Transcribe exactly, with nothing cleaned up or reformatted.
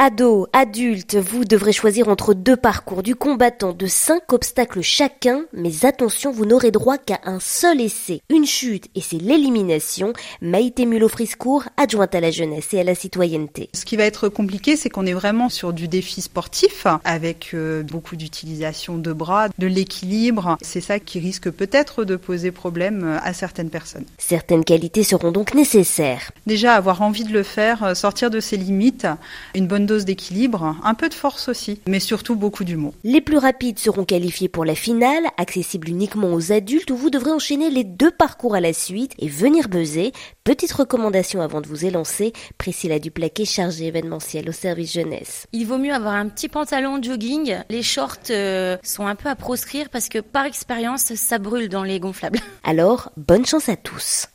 Ados, adultes, vous devrez choisir entre deux parcours du combattant de cinq obstacles chacun, mais attention, vous n'aurez droit qu'à un seul essai. Une chute et c'est l'élimination. Maïté Mulot-Friscourt, adjointe à la jeunesse et à la citoyenneté. Ce qui va être compliqué, c'est qu'on est vraiment sur du défi sportif, avec euh, beaucoup d'utilisation de bras, de l'équilibre. C'est ça qui risque peut-être de poser problème à certaines personnes. Certaines qualités seront donc nécessaires. Déjà, avoir envie de le faire, sortir de ses limites, une bonne dose d'équilibre, un peu de force aussi, mais surtout beaucoup d'humour. Les plus rapides seront qualifiés pour la finale, accessible uniquement aux adultes, où vous devrez enchaîner les deux parcours à la suite et venir buzzer. Petite recommandation avant de vous élancer, Priscilla Duplaquet, chargée événementielle au service jeunesse. Il vaut mieux avoir un petit pantalon de jogging. Les shorts euh, sont un peu à proscrire parce que par expérience, ça brûle dans les gonflables. Alors, bonne chance à tous.